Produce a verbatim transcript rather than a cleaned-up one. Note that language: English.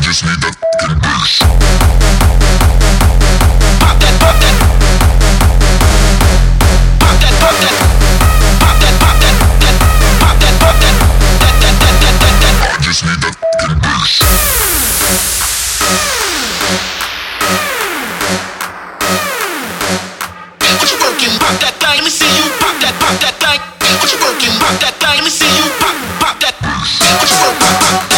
just need that fucking bass. Pop that, pop that. Pop that, pop that. Pop that, pop that. Pop that, pop that. That, that, that, that, that, that. I just need that fucking bass. What you working? Pop that thing. Let me see you pop that, pop that thing. What you working? Pop that thing. Let me see you pop, pop that. What you working? Pop that.